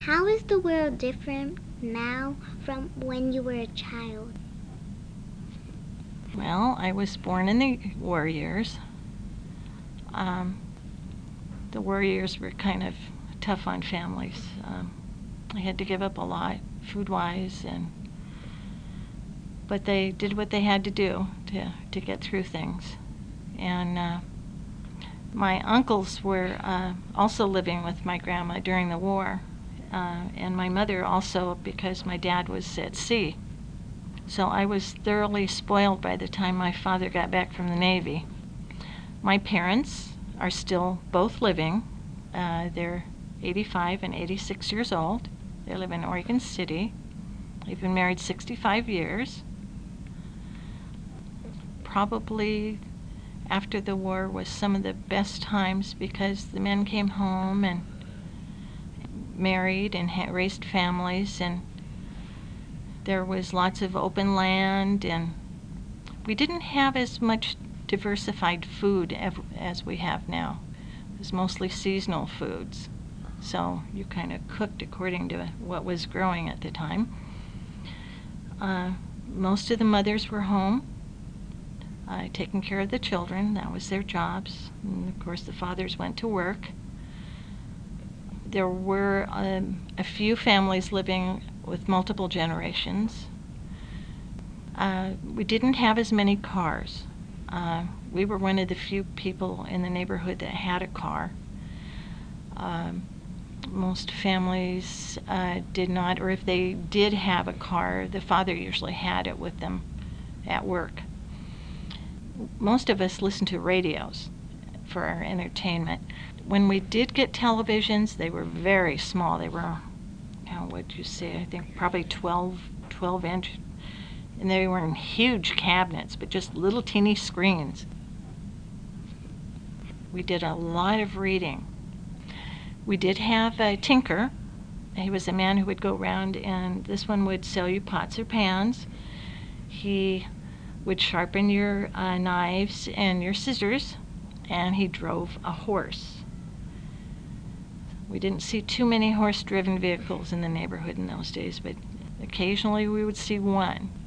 How is the world different now from when you were a child? Well, I was born in the war years. Um, the war years were kind of tough on families. I had to give up a lot, food-wise, but they did what they had to do to get through things. And my uncles were also living with my grandma during the war, and my mother also, because my dad was at sea. So I was thoroughly spoiled by the time my father got back from the Navy. My parents are still both living. They're 85 and 86 years old. They live in Oregon City. They've been married 65 years. Probably after the war was some of the best times because the men came home and married and raised families, and there was lots of open land, and we didn't have as much diversified food as we have now. It was mostly seasonal foods, so you kind of cooked according to what was growing at the time. Most of the mothers were home, taking care of the children. That was their jobs. And of course, the fathers went to work. There were a few families living with multiple generations. We didn't have as many cars. We were one of the few people in the neighborhood that had a car. Most families did not, or if they did have a car, the father usually had it with them at work. Most of us listened to radios for our entertainment. When we did get televisions, they were very small. They were, what'd you say, I think probably 12 inch. And they were in huge cabinets, but just little teeny screens. We did a lot of reading. We did have a tinker. He was a man who would go around, and this one would sell you pots or pans. He would sharpen your knives and your scissors, and he drove a horse. We didn't see too many horse-driven vehicles in the neighborhood in those days, but occasionally we would see one.